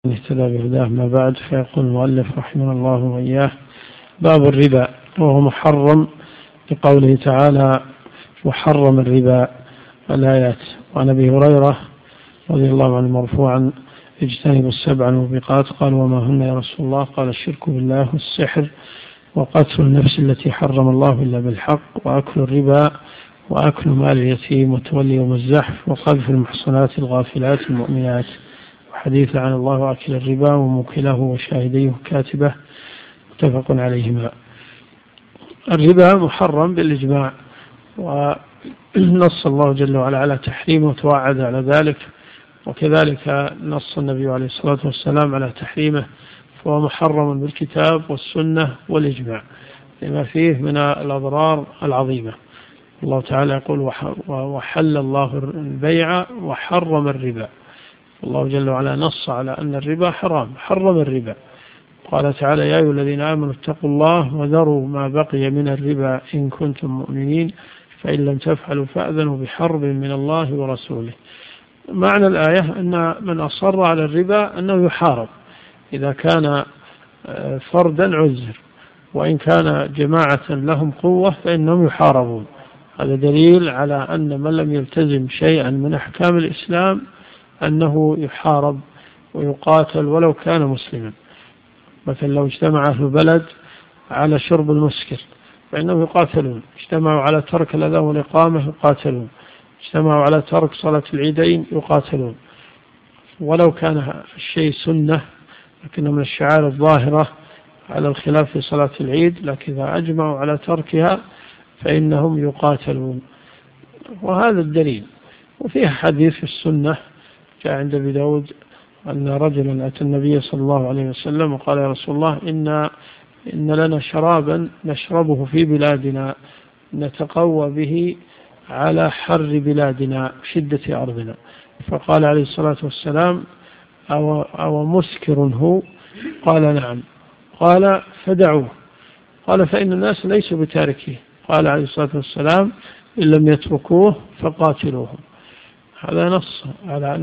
اهتدى بهداه. ما بعد، فيقول المؤلف رحمه الله وإياه: باب الربا، وهو محرم لقوله تعالى: وحرم الربا. الآيات. وعن أبي هريرة رضي الله عنه مرفوعا: اجتنبوا السبع الموبقات. قال: وما هن يا رسول الله؟ قال: الشرك بالله، والسحر، وقتل النفس التي حرم الله إلا بالحق، وأكل الربا، وأكل مال اليتيم، وتولي يوم الزحف، وقذف المحصنات الغافلات المؤمنات. حديث عن الله أكل الربا وموكله وشاهديه وكاتبه، متفق عليهما. الربا محرم بالإجماع، ونص الله جل وعلا على تحريمه وتوعد على ذلك، وكذلك نص النبي عليه الصلاة والسلام على تحريمه، فهو محرم بالكتاب والسنة والإجماع لما فيه من الأضرار العظيمة. الله تعالى يقول: وحل الله البيع وحرم الربا. الله جل وعلا نص على أن الربا حرام، حرم الربا. قال تعالى: يا أيها الذين آمنوا اتقوا الله وذروا ما بقي من الربا إن كنتم مؤمنين فإن لم تفعلوا فأذنوا بحرب من الله ورسوله. معنى الآية أن من أصر على الربا أنه يحارب، إذا كان فردا عذر، وإن كان جماعة لهم قوة فإنهم يحاربون. هذا دليل على أن من لم يلتزم شيئا من أحكام الإسلام أنه يحارب ويقاتل ولو كان مسلما. مثلا لو اجتمع أهل بلد على شرب المسكر فإنهم يقاتلون، اجتمعوا على ترك الأذان والإقامة يقاتلون، اجتمعوا على ترك صلاة العيدين يقاتلون، ولو كان الشيء سنة لكن من الشعائر الظاهرة على الخلاف في صلاة العيد، لكن إذا أجمعوا على تركها فإنهم يقاتلون. وهذا الدليل. وفيها حديث في السنة جاء عند أبي داود أن رجلا أتى النبي صلى الله عليه وسلم وقال: يا رسول الله، إن لنا شرابا نشربه في بلادنا نتقوى به على حر بلادنا شدة أرضنا. فقال عليه الصلاة والسلام: أو مسكر هو؟ قال: نعم. قال: فدعوه. قال: فإن الناس ليسوا بتاركيه. قال عليه الصلاة والسلام: إن لم يتركوه فقاتلوهم. هذا نص على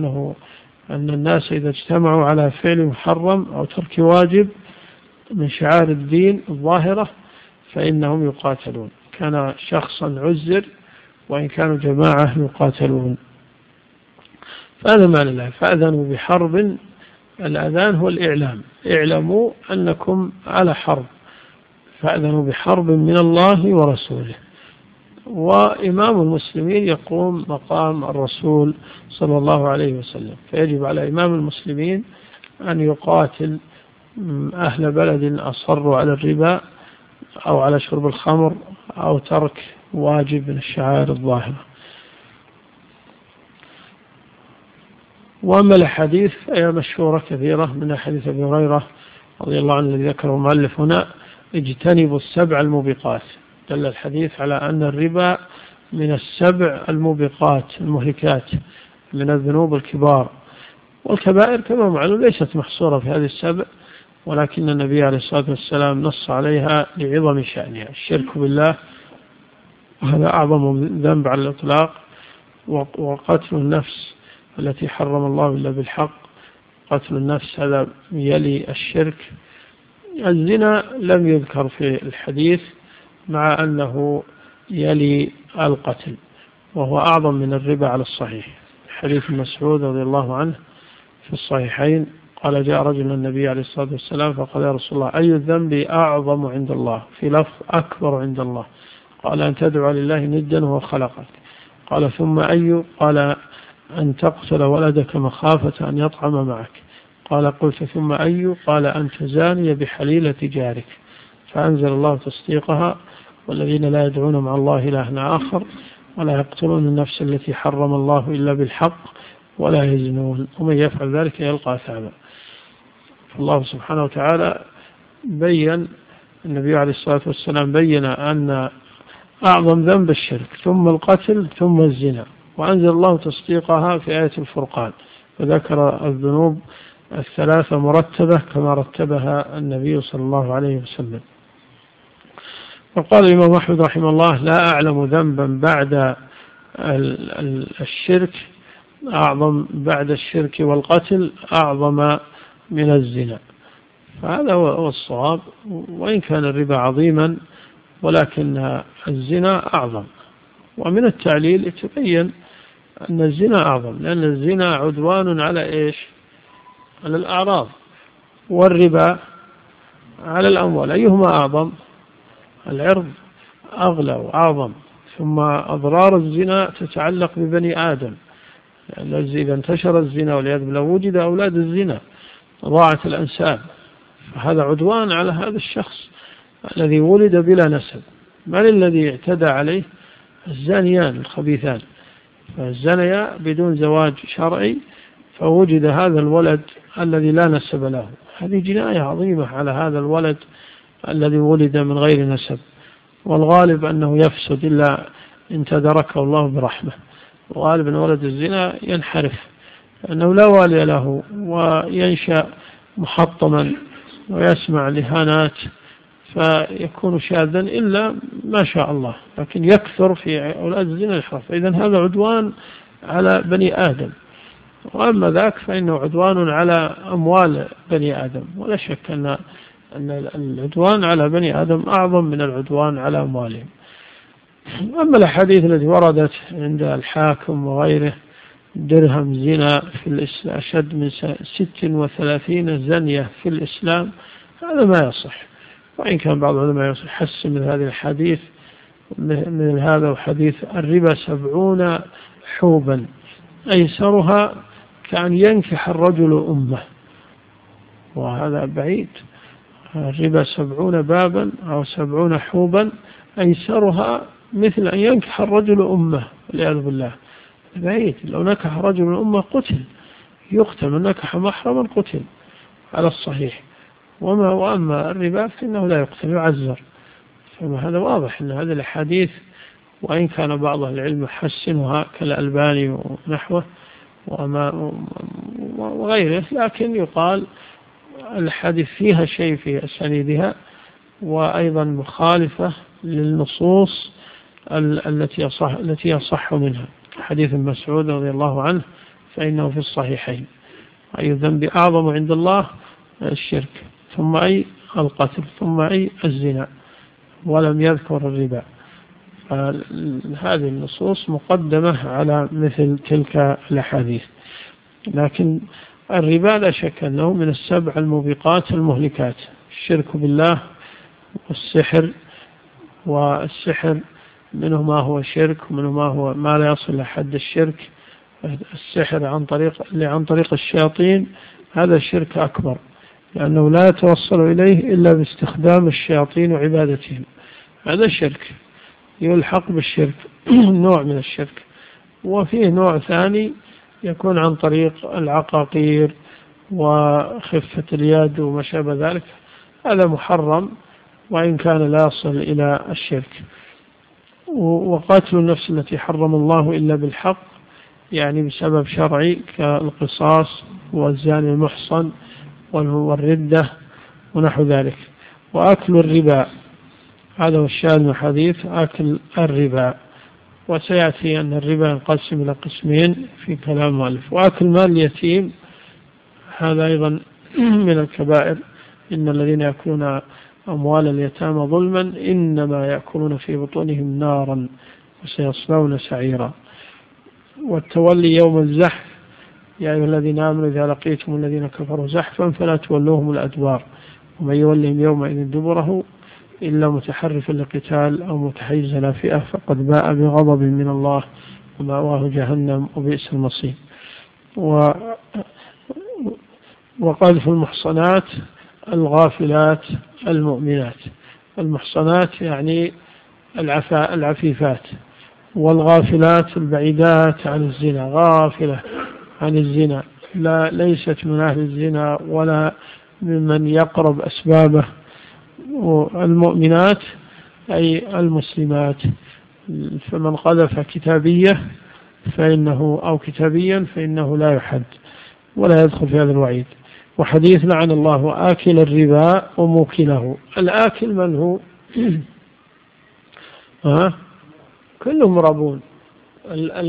أن الناس إذا اجتمعوا على فعل محرم أو ترك واجب من شعائر الدين الظاهرة فإنهم يقاتلون، كان شخصا عذر وإن كانوا جماعة يقاتلون. فهذا معنى الله: فأذنوا بحرب. الأذان هو الإعلام، اعلموا أنكم على حرب، فأذنوا بحرب من الله ورسوله. وإمام المسلمين يقوم مقام الرسول صلى الله عليه وسلم، فيجب على إمام المسلمين أن يقاتل أهل بلد أصروا على الربا أو على شرب الخمر أو ترك واجب من الشعائر الظاهرة. وأما الحديث فهي مشهورة كثيرة، من حديث أبي هريرة رضي الله عنه الذي ذكره المؤلف هنا: اجتنبوا السبع الموبقات. دل الحديث على أن الربا من السبع الموبقات المهلكات من الذنوب الكبار، والكبائر كما معلوم ليست محصورة في هذه السبع، ولكن النبي عليه الصلاة والسلام نص عليها لعظم شأنها. الشرك بالله، وهذا أعظم ذنب على الإطلاق، وقتل النفس التي حرم الله إلا بالحق. قتل النفس هذا يلي الشرك. الزنا لم يذكر في الحديث مع أنه يلي القتل، وهو أعظم من الربا على الصحيح. حديث مسعود رضي الله عنه في الصحيحين قال: جاء رجل النبي عليه الصلاة والسلام فقال: يا رسول الله، أي الذنب أعظم عند الله؟ في لفظ: أكبر عند الله. قال: أن تدعو لله ندا وهو خلقك. قال: ثم أي؟ قال: أن تقتل ولدك مخافة أن يطعم معك. قال: قلت: ثم أي؟ قال: أن تزاني بحليلة جارك. فأنزل الله تصديقها: والذين لا يدعون مع الله إلها آخر ولا يقتلون النفس التي حرم الله إلا بالحق ولا يزنون ومن يفعل ذلك يلقى أثاما. فالله سبحانه وتعالى بين، النبي عليه الصلاة والسلام بين أن أعظم ذنب الشرك، ثم القتل، ثم الزنا، وأنزل الله تصديقها في آية الفرقان، فذكر الذنوب الثلاثة مرتبة كما رتبها النبي صلى الله عليه وسلم. وقال الإمام أحمد رحمه الله: لا أعلم ذنبا بعد الشرك أعظم، بعد الشرك والقتل أعظم من الزنا. فهذا هو الصواب، وإن كان الربا عظيما ولكن الزنا أعظم. ومن التعليل يتبين أن الزنا أعظم، لأن الزنا عدوان على إيش؟ على الأعراض، والربا على الأموال. أيهما أعظم؟ العرض أغلى وأعظم. ثم أضرار الزنا تتعلق ببني آدم، لأن إذا انتشر الزنا والعياذ بالله وجد أولاد الزنا ضاعت الأنساب، فهذا عدوان على هذا الشخص الذي ولد بلا نسب. من الذي اعتدى عليه؟ الزانيان الخبيثان، فالزنيا بدون زواج شرعي، فوجد هذا الولد الذي لا نسب له. هذه جناية عظيمة على هذا الولد الذي ولد من غير نسب، والغالب أنه يفسد إلا إن تدركه الله برحمة. وغالب أن ولد الزنا ينحرف، لأنه لا والي له، وينشأ محطما ويسمع لهانات فيكون شاذا إلا ما شاء الله، لكن يكثر في أولاد الزنا الحرف. إذن هذا عدوان على بني آدم. وأما ذاك فإنه عدوان على أموال بني آدم، ولا شك أن العدوان على بني آدم أعظم من العدوان على أموالهم. أما الأحاديث التي وردت عند الحاكم وغيره درهم زنا في الإسلام أشد من 36 زنية في الإسلام، هذا ما يصح. وإن كان بعض العلماء يحسن من هذه الحديث من هذا وحديث الربا 70 حوبا أيسرها كأن ينكح الرجل أمه، وهذا بعيد. الربا 70 بابا أو 70 حوبا أيسرها مثل أن ينكح الرجل أمه، والعياذ بالله. بعيد. لو نكح رجل أمه قتل، يقتل. من نكح محرما قتل على الصحيح. وأما الربا فإنه لا يقتل، يعزر. فهذا واضح أن هذه الحديث، وإن كان بعض العلم حسنها كالألباني ونحوه وغيره، لكن يقال الحديث فيها شيء في أسانيدها، وأيضا مخالفة للنصوص التي يصح منها. حديث مسعود رضي الله عنه فإنه في الصحيحين: أي ذنب أعظم عند الله الشرك، ثم أي القتل، ثم أي الزنا، ولم يذكر الربا. هذه النصوص مقدمة على مثل تلك الأحاديث. لكن الربا لا شك أنه من 7 الموبقات المهلكات: الشرك بالله، والسحر منه ما هو شرك، ومنه ما هو ما لا يصل لحد الشرك. السحر عن طريق الشياطين هذا شرك أكبر، لأنه لا يتوصل إليه إلا باستخدام الشياطين وعبادتهم. هذا شرك يلحق بالشرك نوع من الشرك. وفيه نوع ثاني يكون عن طريق العقاقير وخفة اليد وما شابه ذلك، هذا محرم وإن كان لا يصل إلى الشرك. وقتل النفس التي حرم الله إلا بالحق، يعني بسبب شرعي، كالقصاص والزاني المحصن والردة ونحو ذلك. وأكل الربا، هذا هو الشاهد من الحديث: أكل الربا. وسيأتي أن الربا ينقسم إلى قسمين في كلام المؤلف. وأكل مال اليتيم هذا أيضا من الكبائر: إن الذين يأكلون أموال اليتامى ظلما إنما يأكلون في بطونهم نارا وسيصلون سعيرا. والتولي يوم الزحف: يا أيها الذين آمنوا إذا لقيتم الذين كفروا زحفا فلا تولوهم الأدبار ومن يولهم يومئذ دبره إلا متحرفا لقتال أو متحيزا إلى فئة فقد باء بغضب من الله ومأواه جهنم وبئس المصير. وقذف المحصنات الغافلات المؤمنات. المحصنات يعني العفيفات، والغافلات البعيدات عن الزنا، غافلة عن الزنا، ليست من أهل الزنا ولا ممن يقرب أسبابه. المؤمنات أي المسلمات. فمن قذف كتابية أو كتابيا فإنه لا يحد ولا يدخل في هذا الوعيد. وحديث لعن الله آكل الربا وموكله. الآكل من هو؟ كلهم ربون.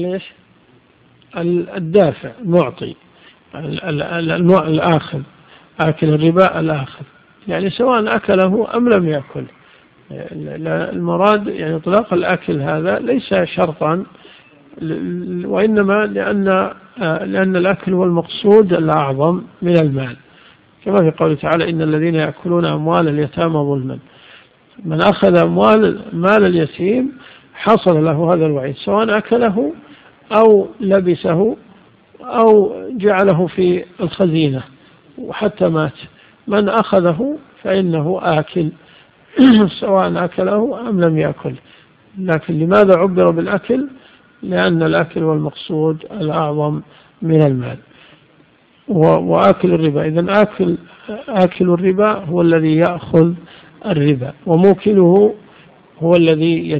الدافع، المعطي، الآخذ. آكل الربا الآخذ، يعني سواء أكله أم لم يأكل. المراد يعني إطلاق الأكل هذا ليس شرطا، وإنما لأن الأكل هو المقصود الأعظم من المال، كما في قوله تعالى إن الذين يأكلون أموال اليتامى ظلما. من أخذ مال اليتيم حصل له هذا الوعيد، سواء أكله أو لبسه أو جعله في الخزينة وحتى مات، من أخذه فإنه آكل سواء أكله أم لم يأكل. لكن لماذا عبر بالأكل؟ لأن الأكل هو المقصود الأعظم من المال. وآكل الربا، إذن آكل الربا هو الذي يأخذ الربا، وموكله هو الذي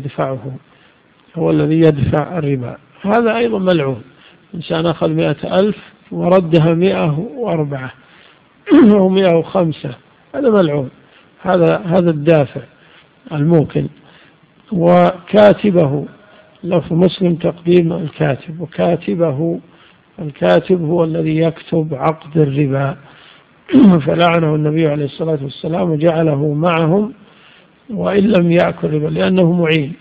يدفع الربا. هذا أيضا ملعون، إنسان أخذ 100,000 وردها 104 أو 105، هذا ملعون، هذا الدافع الموكل. وكاتبه، لو في مسلم تقديم الكاتب، وكاتبه الكاتب هو الذي يكتب عقد الربا، فلعنه النبي عليه الصلاة والسلام وجعله معهم وإن لم يأكل ربا، لأنه معين،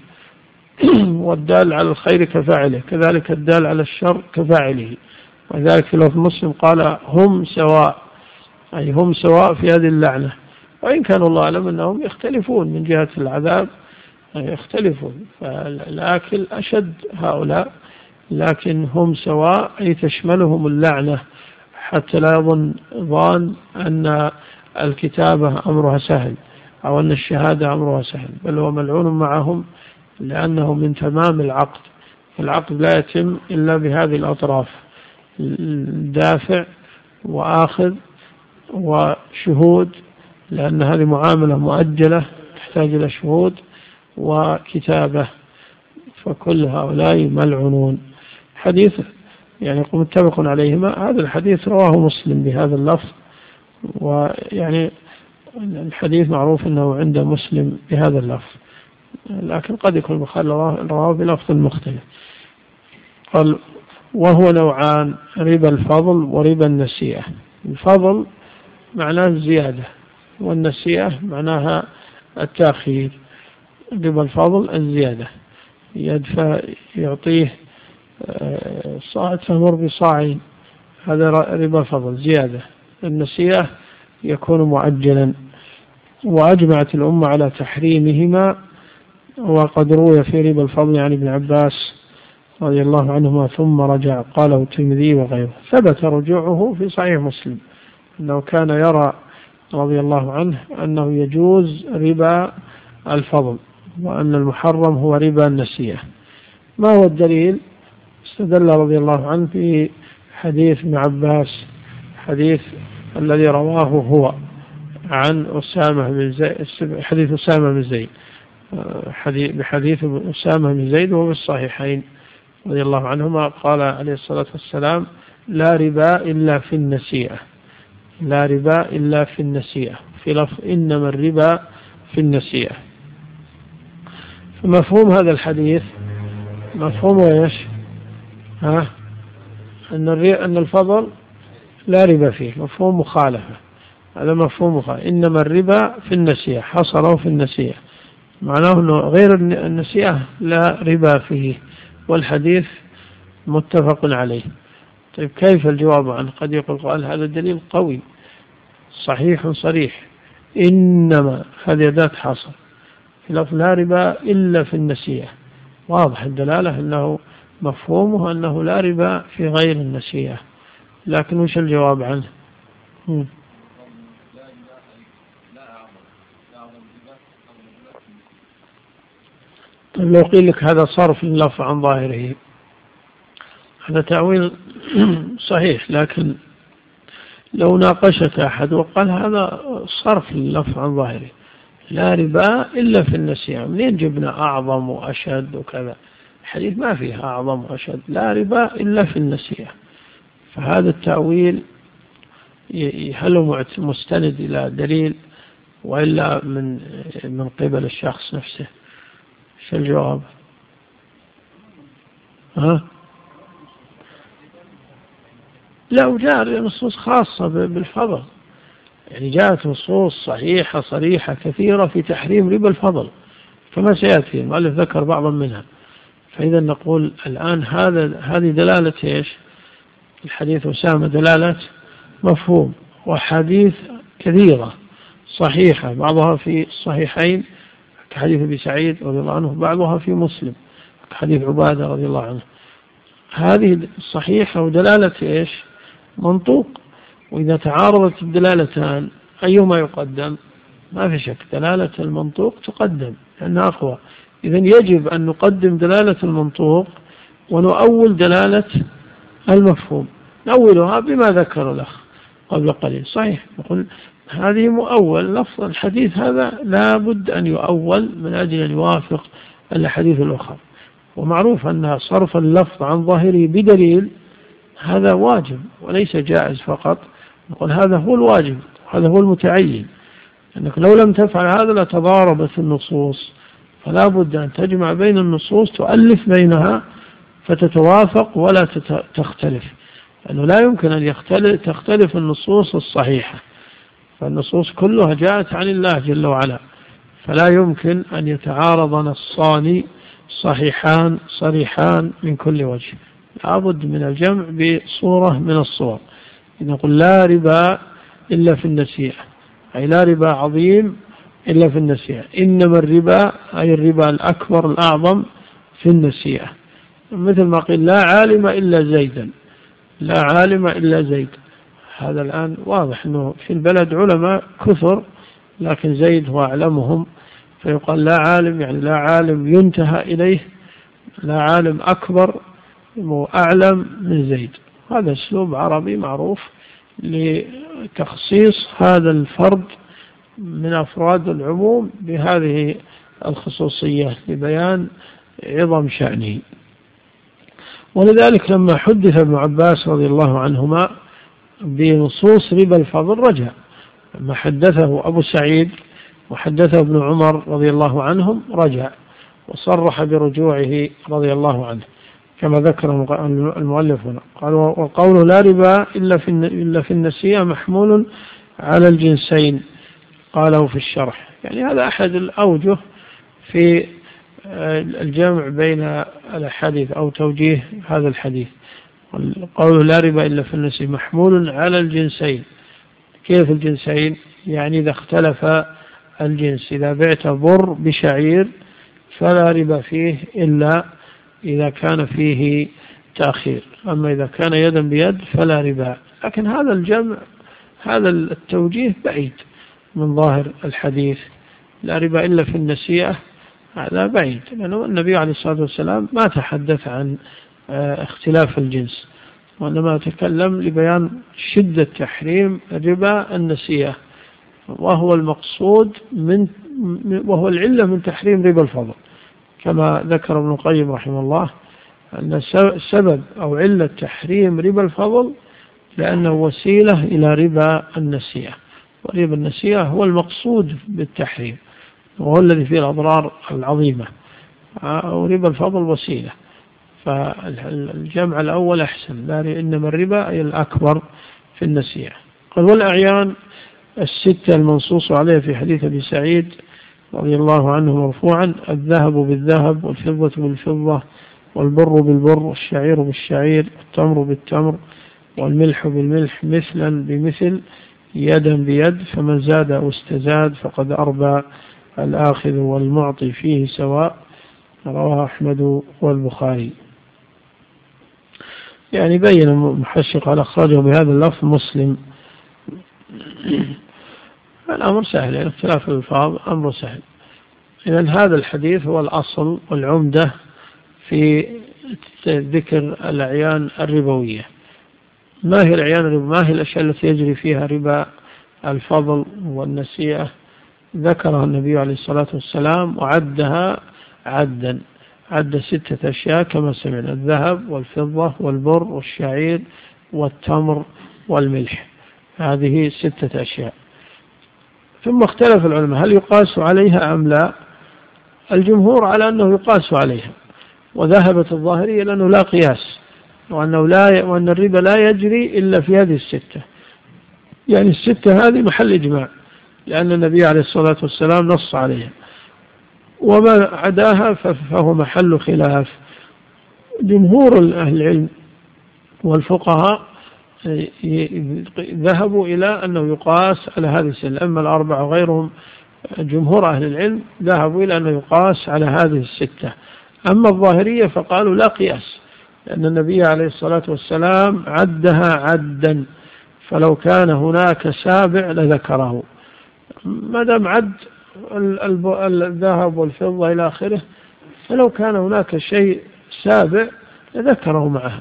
والدال على الخير كفاعله، كذلك الدال على الشر كفاعله. وذلك في لفظ مسلم قال هم سواء، أي هم سواء في هذه اللعنة، وإن كان الله أعلم أنهم يختلفون من جهة العذاب، يختلفون، فالآكل أشد هؤلاء، لكن هم سواء، أي تشملهم اللعنة، حتى لا يظن ظان أن الكتابة أمرها سهل أو أن الشهادة أمرها سهل، بل هو ملعون معهم، لأنه من تمام العقد. العقد لا يتم إلا بهذه الأطراف، دافع وآخذ وشهود، لأن هذه معاملة مؤجلة تحتاج إلى شهود وكتابة، فكل هؤلاء ملعونون. حديث يعني متفق عليهما، هذا الحديث رواه مسلم بهذا اللفظ، ويعني الحديث معروف أنه عند مسلم بهذا اللفظ، لكن قد يكون البخاري رواه بلفظ مختلف. قال وهو نوعان: ربا الفضل وربا النسيئة. الفضل معناه الزيادة، والنسيئة معناها التأخير. ربا الفضل الزيادة، يدفع يعطيه صاع تمر بصاعين، هذا ربا فضل زيادة. النسيئة يكون مؤجلا، وأجمعت الأمة على تحريمهما. وقد روي في ربا الفضل عن ابن عباس رضي الله عنهما ثم رجع، قاله الترمذي وغيره. ثبت رجوعه في صحيح مسلم أنه كان يرى رضي الله عنه أنه يجوز ربا الفضل، وأن المحرم هو ربا النسيئة. ما هو الدليل؟ استدل رضي الله عنه في حديث ابن عباس، حديث الذي رواه هو عن أسامة بن زيد، حديث أسامة بن زيد، بحديث أسامة بن زيد وهو الصحيحين رضي الله عنهما، قال عليه الصلاة والسلام: لا ربا إلا في النسيئة، لا ربا إلا في النسيئة، في لفظ إنما الربا في النسيئة. فمفهوم هذا الحديث مفهوم ايش؟ أن الفضل لا ربا فيه، مفهوم مخالفة، هذا مفهوم مخالفة. إنما الربا في النسيئة، حصره في النسيئة، معناه أنه غير النسيئة لا ربا فيه، والحديث متفق عليه. طيب كيف الجواب عنه؟ قد يقول قال هذا دليل قوي صحيح صريح، إنما هذه أداة حصر، في لفظ لا ربا إلا في النسيئة، واضح الدلالة أنه مفهومه أنه لا ربا في غير النسيئة. لكن وش الجواب عنه؟ طيب لو قيل لك هذا صرف اللفظ عن ظاهره، هذا تأويل صحيح، لكن لو ناقشك أحد وقال هذا صرف اللفظ عن ظاهره، لا ربا إلا في النسيئة، منين جبنا أعظم وأشد وكذا؟ الحديث ما فيه أعظم وأشد، لا ربا إلا في النسيئة. فهذا التأويل هل هو مستند إلى دليل وإلا من قبل الشخص نفسه؟ شو الجواب؟ لا، وجاء نصوص خاصة بالفضل، يعني جاءت نصوص صحيحة صريحة كثيرة في تحريم ربا الفضل كما سيأتي، المؤلف ذكر بعضا منها. فإذا نقول الآن هذه دلالة إيش؟ الحديث أسامة دلالة مفهوم، وحديث كثيرة صحيحة بعضها في الصحيحين كحديث أبي سعيد رضي الله عنه، بعضها في مسلم كحديث عبادة رضي الله عنه. هذه الصحيحة ودلالة إيش؟ منطوق. وإذا تعارضت الدلالتان أيهما يقدم؟ ما في شك دلالة المنطوق تقدم لأنها أقوى. إذن يجب أن نقدم دلالة المنطوق ونؤول دلالة المفهوم، نؤولها بما ذكر الأخ قبل قليل. صحيح نقول هذه مؤول، لفظ الحديث هذا لا بد أن يؤول من أجل أن يوافق الحديث الأخرى. ومعروف أن صرف اللفظ عن ظاهره بدليل هذا واجب وليس جائز فقط. نقول هذا هو الواجب، هذا هو المتعين، أنك لو لم تفعل هذا لتضاربت النصوص، فلا بد أن تجمع بين النصوص، تؤلف بينها فتتوافق ولا تختلف، لأنه لا يمكن أن تختلف النصوص الصحيحة، فالنصوص كلها جاءت عن الله جل وعلا، فلا يمكن أن يتعارض نصان صحيحان صريحان من كل وجه، لابد من الجمع بصورة من الصور. نقول لا ربا إلا في النسيئة، أي لا ربا عظيم إلا في النسيئة، إنما الربا أي الربا الأكبر الأعظم في النسيئة. مثل ما قيل لا عالم إلا زيدا، لا عالم إلا زيد، هذا الآن واضح أنه في البلد علماء كثر لكن زيد هو أعلمهم، فيقال لا عالم يعني لا عالم ينتهى إليه، لا عالم أكبر وأعلم من زيد. هذا أسلوب عربي معروف لتخصيص هذا الفرد من أفراد العموم بهذه الخصوصية لبيان عظم شأنه. ولذلك لما حدث ابن عباس رضي الله عنهما بنصوص ربا الفضل رجع، لما حدثه أبو سعيد وحدثه ابن عمر رضي الله عنهم رجع وصرح برجوعه رضي الله عنه كما ذكر المؤلف هنا. قال وقوله لا ربا إلا في النسيئة محمول على الجنسين، قاله في الشرح. يعني هذا أحد الأوجه في الجمع بين الحديث أو توجيه هذا الحديث. قوله لا ربا إلا في النسيئة محمول على الجنسين. كيف الجنسين؟ يعني إذا اختلف الجنس، إذا بعت بر بشعير فلا ربا فيه إلا إذا كان فيه تأخير، أما إذا كان يدا بيد فلا ربا. لكن هذا الجمع هذا التوجيه بعيد من ظاهر الحديث، لا ربا إلا في النسيئة، هذا بعيد، لأنه النبي عليه الصلاة والسلام ما تحدث عن اختلاف الجنس، وإنما تكلم لبيان شدة تحريم ربا النسيئة، وهو المقصود وهو العلة من تحريم ربا الفضل، كما ذكر ابن القيم رحمه الله أن سبب أو علة تحريم ربا الفضل لأنه وسيلة إلى ربا النسيئة، وربا النسيئة هو المقصود بالتحريم وهو الذي فيه الأضرار العظيمة، وربا الفضل وسيلة. فالجمع الأول أحسن، لا إنما الربا أي الأكبر في النسيئة. قال والأعيان الستة المنصوص عليها في حديث أبي سعيد رضي الله عنه مرفوعا: الذهب بالذهب والفضة بالفضة والبر بالبر والشعير بالشعير والتمر بالتمر والملح بالملح مثلا بمثل يدا بيد، فمن زاد أو استزاد فقد أربى، الآخذ والمعطي فيه سواء، رواه أحمد والبخاري. يعني بين المحشق على أخراجه بهذا اللفظ مسلم. الأمر سهل، يعني اختلاف الألفاظ أمر سهل. إذن هذا الحديث هو الأصل والعمدة في ذكر الأعيان الربوية. ما هي الأعيان الربوية؟ ما هي الأشياء التي يجري فيها ربا الفضل والنسيئة؟ ذكرها النبي عليه الصلاة والسلام وعدها عدا، عد 6 أشياء كما سمعنا: الذهب والفضة والبر والشعير والتمر والملح، هذه 6 أشياء. ثم اختلف العلماء هل يقاس عليها أم لا؟ الجمهور على أنه يقاس عليها، وذهبت الظاهرية لأنه لا قياس، وأن الربا لا يجري إلا في هذه 6. يعني الستة هذه محل إجماع، لأن النبي عليه الصلاة والسلام نص عليها، وما عداها فهو محل خلاف. جمهور أهل العلم والفقهاء ذهبوا إلى أنه يقاس على هذه الستة، أما الأربعة وغيرهم جمهور أهل العلم ذهبوا إلى أنه يقاس على هذه الستة. أما الظاهرية فقالوا لا قياس، لأن النبي عليه الصلاة والسلام عدها عدا، فلو كان هناك سابع لذكره، ما دام عد الذهب والفضة إلى آخره، فلو كان هناك شيء سابع لذكره معها.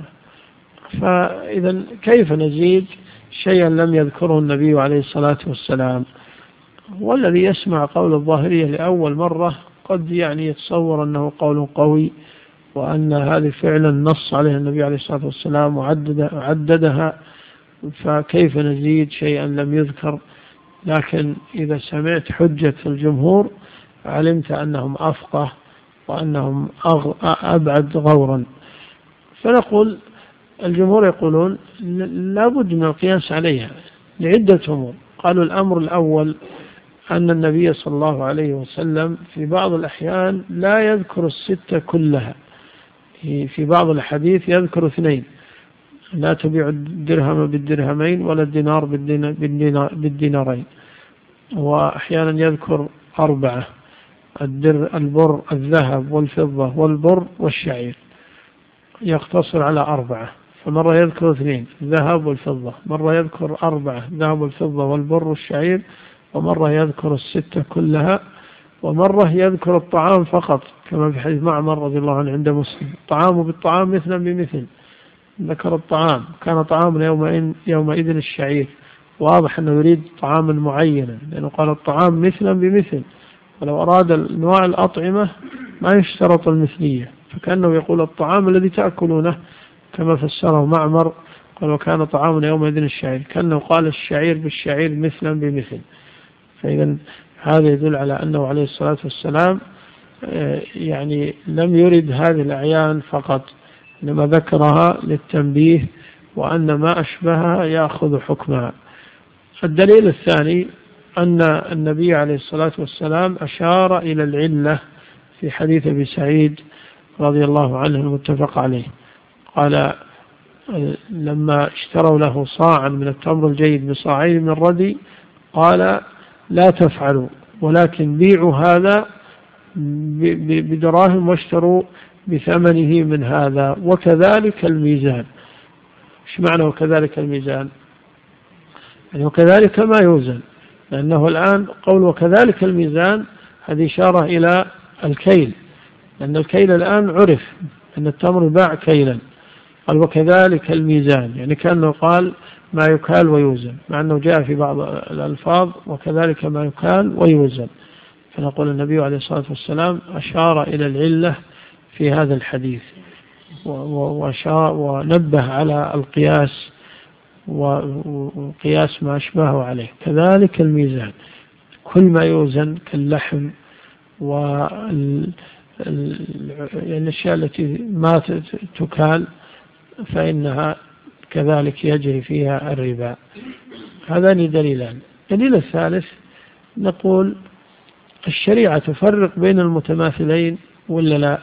فإذا كيف نزيد شيئا لم يذكره النبي عليه الصلاة والسلام؟ والذي يسمع قول الظاهرية لأول مرة قد يعني يتصور أنه قول قوي، وأن هذه فعلا نص عليها النبي عليه الصلاة والسلام وعددها، فكيف نزيد شيئا لم يذكر؟ لكن إذا سمعت حجة الجمهور علمت أنهم أفقه وأنهم أبعد غورا. فنقول الجمهور يقولون لا بد من القياس عليها لعدة أمور. قالوا الأمر الأول أن النبي صلى الله عليه وسلم في بعض الأحيان لا يذكر الستة كلها، في بعض الحديث يذكر 2: لا تبيع الدرهم بالدرهمين ولا الدينار بالدينارين. وأحيانا يذكر 4: البر الذهب والفضة والبر والشعير، يقتصر على 4. فمرة يذكر 2: الذهب والفضة، مرة يذكر 4: الذهب والفضة والبر والشعير، ومرة يذكر الستة كلها، ومرة يذكر الطعام فقط، كما في حديث معمر رضي الله عنه عند مسلم: الطعام بالطعام مثلا بمثل. ذكر الطعام، كان طعامنا يومئذ الشعير، واضح أنه يريد طعاما معينا، لأنه قال الطعام مثلا بمثل، ولو أراد أنواع الأطعمة ما يشترط المثلية، فكأنه يقول الطعام الذي تأكلونه، كما فسره معمر قال وكان طعامنا يومئذ الشعير، كأنه قال الشعير بالشعير مثلا بمثل. فإذا هذا يدل على أنه عليه الصلاة والسلام يعني لم يرد هذه الأعيان فقط، إنما ذكرها للتنبيه، وأن ما أشبهها يأخذ حكمها. الدليل الثاني أن النبي عليه الصلاة والسلام أشار إلى العلة في حديث أبي سعيد رضي الله عنه المتفق عليه، قال لما اشتروا له صاعا من التمر الجيد بصاعين من الردي قال لا تفعلوا، ولكن بيعوا هذا بدراهم واشتروا بثمنه من هذا، وكذلك الميزان. ايش معنى وكذلك الميزان؟ يعني وكذلك ما يوزن، لأنه الآن قول وكذلك الميزان هذه إشارة إلى الكيل، لأن الكيل الآن عرف أن التمر باع كيلا، قال وكذلك الميزان، يعني كأنه قال ما يكال ويوزن، مع أنه جاء في بعض الألفاظ وكذلك ما يكال ويوزن. فنقول النبي عليه الصلاة والسلام أشار إلى العلة في هذا الحديث، ونبه على القياس وقياس ما أشبهه عليه. كذلك الميزان، كل ما يوزن كاللحم والأشياء التي ما تكال فإنها كذلك يجري فيها الربا. هذان دليلان. الدليل الثالث نقول الشريعة تفرق بين المتماثلين ولا لا؟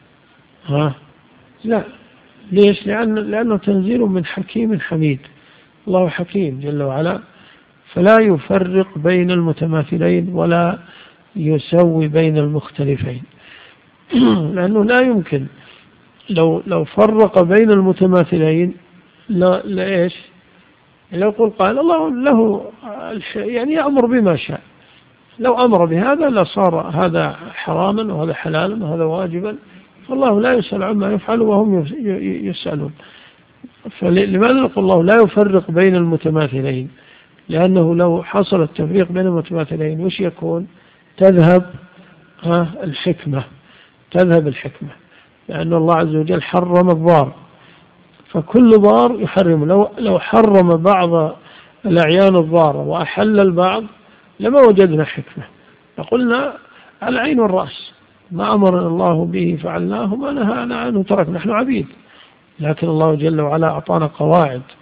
لا. ليش؟ لأنه تنزيل من حكيم حميد، الله حكيم جل وعلا، فلا يفرق بين المتماثلين ولا يسوي بين المختلفين. لأنه لا يمكن لو فرق بين المتماثلين لا إيش؟ لو قال الله له يعني يأمر بما شاء، لو أمر بهذا لصار هذا حراما وهذا حلالا وهذا واجبا، فالله لا يسأل عما يفعل وهم يسألون. فلماذا نقول الله لا يفرق بين المتماثلين؟ لأنه لو حصل التفريق بين المتماثلين وش يكون؟ تذهب الحكمة، لأن الله عز وجل حرم الضار، فكل ضار يحرم. لو حرم بعض الأعيان الضارة وأحل البعض لما وجدنا حكمة، فقلنا العين والرأس، ما أمرنا الله به فعلناه، ما نهانا عنه ترك، نحن عبيد. لكن الله جل وعلا أعطانا قواعد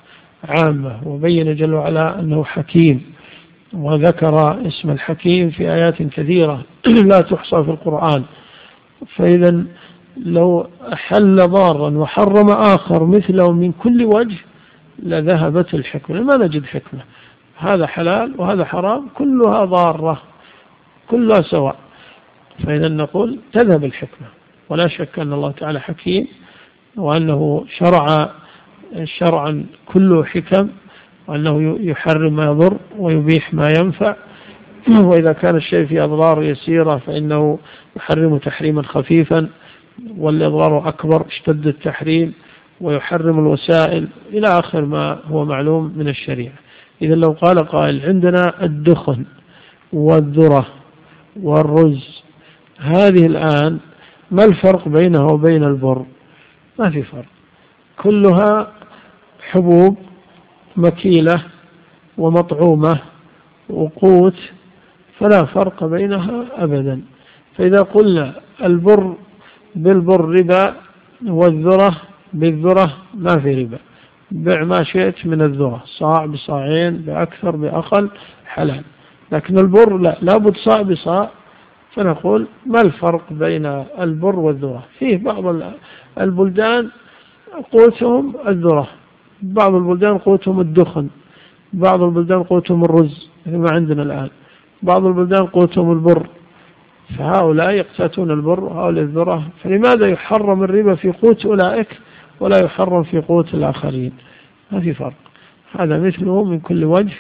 عامة، وبين جل وعلا أنه حكيم، وذكر اسم الحكيم في آيات كثيرة لا تحصى في القرآن. فإذا لو أحل ضارا وحرم آخر مثله من كل وجه لذهبت الحكمة، ما نجد حكمة، هذا حلال وهذا حرام كلها ضارة كلها سواء. فإذا نقول تذهب الحكمة. ولا شك أن الله تعالى حكيم، وأنه شرع شرعا كله حكم، وأنه يحرم ما يضر ويبيح ما ينفع. وإذا كان الشيء في أضرار يسيرة فإنه يحرم تحريما خفيفا، والإضرار أكبر اشتد التحريم، ويحرم الوسائل إلى آخر ما هو معلوم من الشريعة. إذا لو قال قائل عندنا الدخن والذرة والرز، هذه الآن ما الفرق بينها وبين البر؟ ما في فرق، كلها حبوب مكيلة ومطعومة وقوت، فلا فرق بينها أبدا. فإذا قلنا البر بالبر ربا والذرة بالذرة ما في ربا، بع ما شئت من الذرة، صاع بصاعين بأكثر بأقل حلال. لكن البر لا، لابد صاع بصاع. فنقول ما الفرق بين البر والذرة؟ فيه بعض البلدان قوتهم الذرة، بعض البلدان قوتهم الدخن، بعض البلدان قوتهم الرز كما عندنا الآن، بعض البلدان قوتهم البر، فهؤلاء يقتاتون البر وهؤلاء الذرة. فلماذا يحرم الربا في قوت أولئك ولا يحرم في قوت الآخرين؟ ما في فرق، هذا مثله من كل وجه.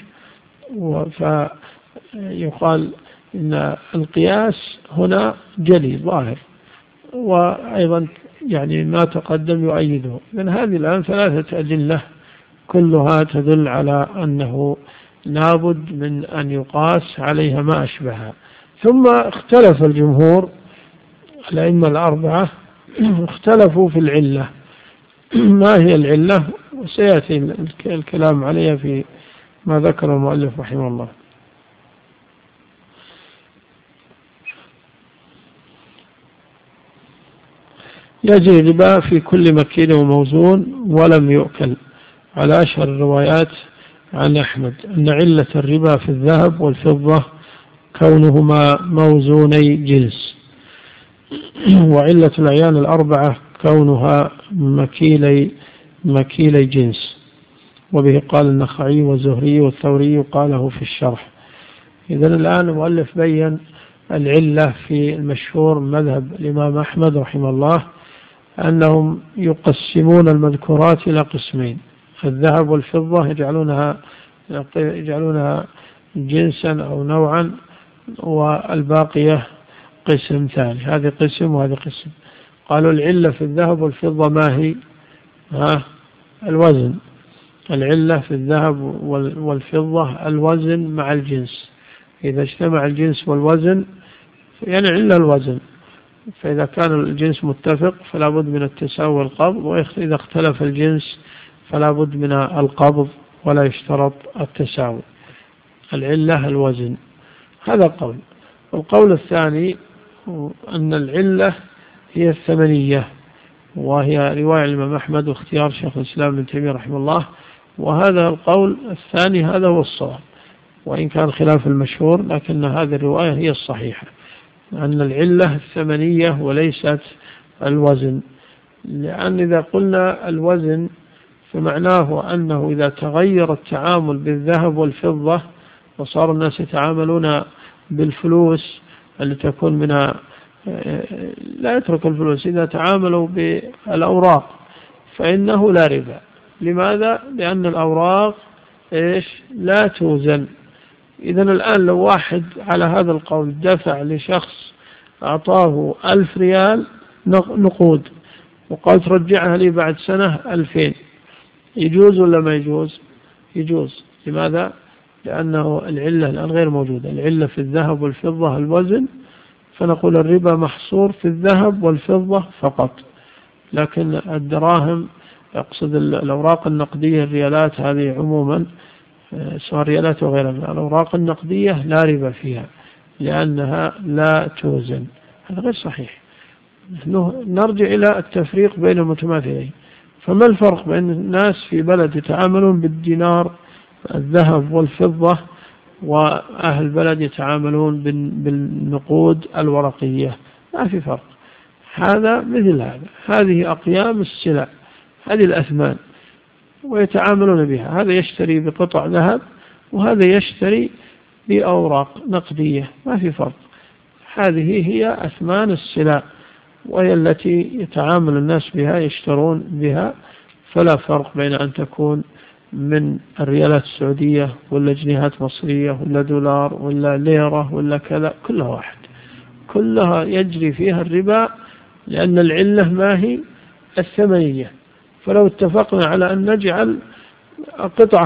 فيقال إن القياس هنا جلي ظاهر، وأيضا يعني ما تقدم يؤيده. من هذه الآن ثلاثة أدلة كلها تدل على أنه لابد من أن يقاس عليها ما أشبهها. ثم اختلف الجمهور الأئمة الأربعة اختلفوا في العلة، ما هي العلة؟ وسيأتي الكلام عليها في ما ذكر المؤلف رحمه الله. يجري الربا في كل مكيل وموزون ولم يؤكل، على أشهر الروايات عن أحمد أن علة الربا في الذهب والفضة كونهما موزوني جنس، وعلة الأعيان الأربعة كونها مكيلي جنس. وبه قال النخعي والزهري والثوري قاله في الشرح. إذن الآن المؤلف بين العلة في المشهور مذهب الإمام أحمد رحمه الله، أنهم يقسمون المذكورات إلى قسمين: الذهب والفضة يجعلونها جنسا أو نوعا، والباقية قسم ثاني، هذه قسم وهذه قسم. قالوا العلة في الذهب والفضة ما هي؟ الوزن. العلة في الذهب والفضة الوزن مع الجنس، إذا اجتمع الجنس والوزن يعني علة الوزن. فإذا كان الجنس متفق فلا بد من التساوي والقبض، وإذا اختلف الجنس فلا بد من القبض ولا يشترط التساوي. العلة الوزن، هذا قول. القول الثاني أن العلة هي الثمنية، وهي رواية الإمام أحمد واختيار شيخ الإسلام ابن تيمية رحمه الله. وهذا القول الثاني هذا هو الصواب، وإن كان خلاف المشهور، لكن هذه الرواية هي الصحيحة، أن العلة الثمنية وليست الوزن. لأن إذا قلنا الوزن فمعناه أنه إذا تغير التعامل بالذهب والفضة وصار الناس يتعاملون بالفلوس اللي تكون منها، لا يترك الفلوس، إذا تعاملوا بالأوراق فإنه لا ربا. لماذا؟ لأن الأوراق لا توزن. إذن الآن لو واحد على هذا القول دفع لشخص أعطاه 1000 ريال نقود وقال ترجعها لي بعد سنة 2000، يجوز ولا ما يجوز؟ يجوز. لماذا؟ لأنه العلة الآن غير موجودة. العلة في الذهب والفضة الوزن، فنقول الربا محصور في الذهب والفضة فقط. لكن الدراهم، يقصد الأوراق النقدية الريالات هذه عموما، سواء ريالات وغيرها، الأوراق النقدية لا ربا فيها لأنها لا توزن. هذا غير صحيح. نرجع إلى التفريق بين المتماثلين. فما الفرق بين الناس في بلد يتعاملون بالدينار الذهب والفضة وأهل بلد يتعاملون بالنقود الورقية؟ ما في فرق. هذا مثل هذا، هذه أقيام السلع، هذه الأثمان ويتعاملون بها، هذا يشتري بقطع ذهب وهذا يشتري بأوراق نقدية، ما في فرق. هذه هي أثمان السلع وهي التي يتعامل الناس بها، يشترون بها، فلا فرق بين أن تكون من الريالات السعودية ولا جنيهات مصرية ولا دولار ولا ليرة ولا كذا، كلها واحد، كلها يجري فيها الربا، لأن العلة ما هي الثمنية. فلو اتفقنا على أن نجعل قطع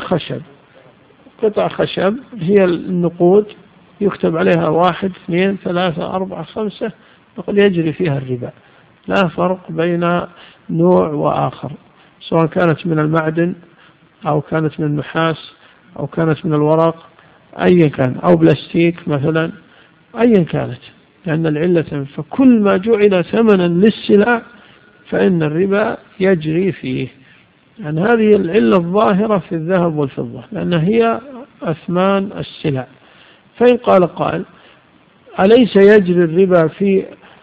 خشب هي النقود يكتب عليها 1 2 3 4 5، نقول يجري فيها الربا، لا فرق بين نوع وآخر، سواء كانت من المعدن أو كانت من النحاس أو كانت من الورق أيا كان، أو بلاستيك مثلا، أيا كانت، لأن العلة فكل ما جعل ثمنا للسلع فإن الربا يجري فيه. يعني هذه العلة الظاهرة في الذهب والفضة، لأن هي أثمان السلع. فإن قال قائل أليس يجري الربا في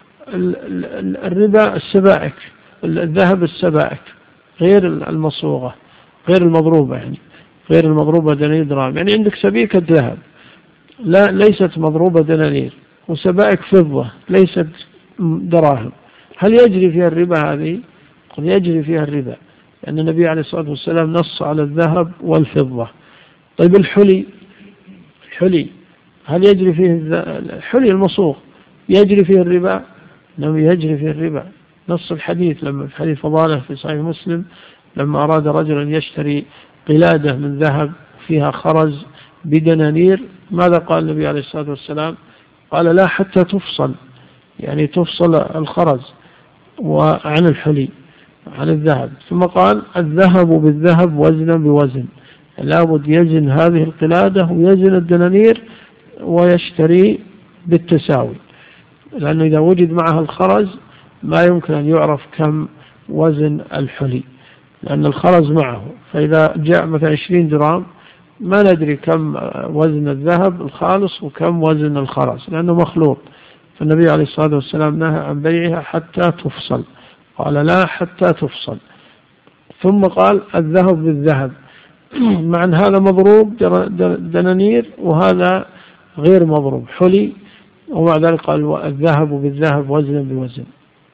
الربا السبائك، الذهب السبائك غير المصوغة، غير المضروبة، يعني غير المضروبة دنانير دراهم، يعني عندك سبيكة ذهب لا ليست مضروبة دنانير، وسبائك فضة ليست دراهم، هل يجري فيها الربا هذه؟ قد يجري فيها الربا، لأن النبي عليه الصلاة والسلام نص على الذهب والفضة. طيب الحلي هل يجري فيه الحلي المصوغ يجري فيه الربا؟ نعم يجري فيه الربا، نص الحديث لما في حديث فضالة في صحيح مسلم لما أراد رجل أن يشتري قلادة من ذهب فيها خرز بدنانير، ماذا قال النبي عليه الصلاة والسلام؟ قال لا حتى تفصل، يعني تفصل الخرز وعن الحلي عن الذهب، ثم قال الذهب بالذهب وزنا بوزن، لابد يزن هذه القلادة ويزن الدنانير ويشتري بالتساوي، لأنه إذا وجد معها الخرز ما يمكن أن يعرف كم وزن الحلي، لأن الخرز معه، فإذا جاء مثلا 20 درهم ما ندري كم وزن الذهب الخالص وكم وزن الخرز لأنه مخلوط. فالنبي عليه الصلاة والسلام نهى عن بيعها حتى تفصل، قال لا حتى تفصل، ثم قال الذهب بالذهب، مع أن هذا مضروب دنانير وهذا غير مضروب حلي، ومع ذلك قال الذهب بالذهب وزنا بوزن.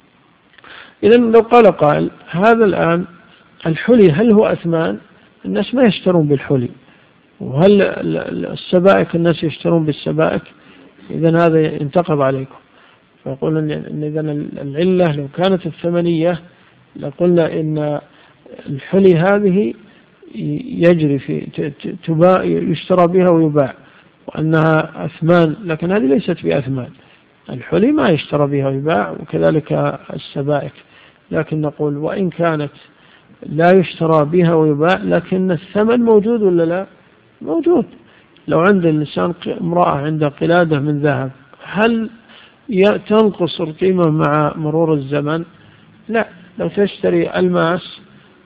إذن لو قال قائل هذا الآن الحلي هل هو أثمان؟ الناس ما يشترون بالحلي، وهل السبائك الناس يشترون بالسبائك؟ إذن هذا ينتقض عليكم. فيقول إن إذن العلة لو كانت الثمنية لقلنا إن الحلي هذه يجري في يشترى بها ويباع وأنها أثمان، لكن هذه ليست بأثمان، الحلي ما يشترى بها ويباع، وكذلك السبائك. لكن نقول وإن كانت لا يشترى بها ويباع لكن الثمن موجود ولا لا؟ موجود. لو عند الإنسان امرأة عندها قلادة من ذهب هل تنقص القيمة مع مرور الزمن؟ لا. لو تشتري الماس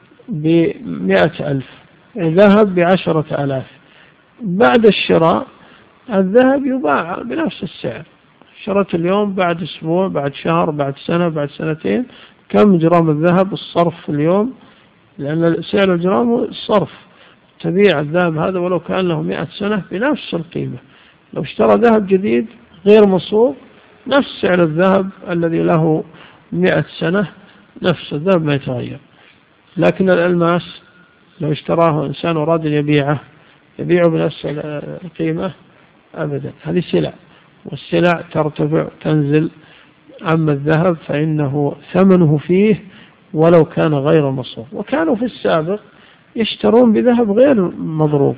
ب100,000 وذهب ب10,000 بعد الشراء الذهب يباع بنفس السعر، شرت اليوم بعد أسبوع بعد شهر بعد سنة بعد سنتين كم جرام الذهب الصرف اليوم، لأن سعر الجرام هو الصرف، تبيع الذهب هذا ولو كان له 100 سنة بنفس القيمة. لو اشترى ذهب جديد غير مصوب نفس سعر الذهب الذي له 100 سنة، نفس الذهب ما يتغير. لكن الألماس لو اشتراه إنسان أراد أن يبيعه بنفس القيمة أبدا، هذه سلع، والسلع ترتفع تنزل. أما الذهب فإنه ثمنه فيه ولو كان غير مصروف. وكانوا في السابق يشترون بذهب غير مضروب،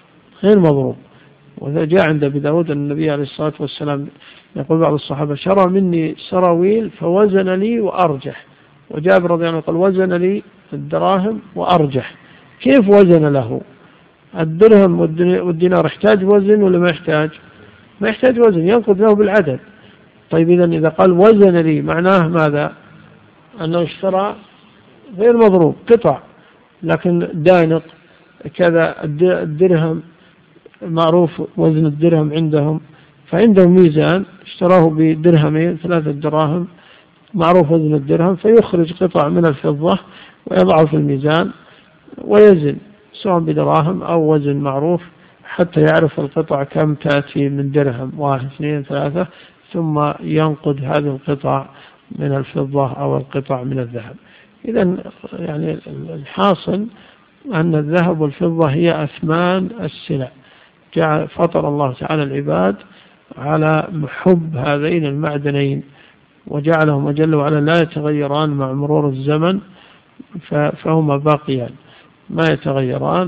وإذا جاء عند أبي داود أن النبي عليه الصلاة والسلام يقول بعض الصحابة شرى مني سراويل فوزن لي وأرجح، وجابر رضي الله عنه قال وزن لي الدراهم وأرجح. كيف وزن له؟ الدرهم والدينار يحتاج وزن ولا ما يحتاج؟ ما يحتاج وزن، ينقض له بالعدد. طيب إذا قال وزن لي معناه ماذا؟ أنه اشترى غير مضروب قطع، لكن دانق كذا. الدرهم معروف وزن الدرهم عندهم، فعندهم ميزان اشتراه بدرهمين 3 دراهم، معروف وزن الدرهم، فيخرج قطع من الفضة ويضعه في الميزان ويزن سواء بدراهم أو وزن معروف حتى يعرف القطع كم تأتي من درهم، 1 2 3، ثم ينقد هذه القطع من الفضة أو القطع من الذهب. إذن يعني الحاصل أن الذهب والفضة هي أثمان السلع. فطر الله تعالى العباد على حب هذين المعدنين، وجعلهم جل وعلا لا يتغيران مع مرور الزمن، فهما باقيان ما يتغيران.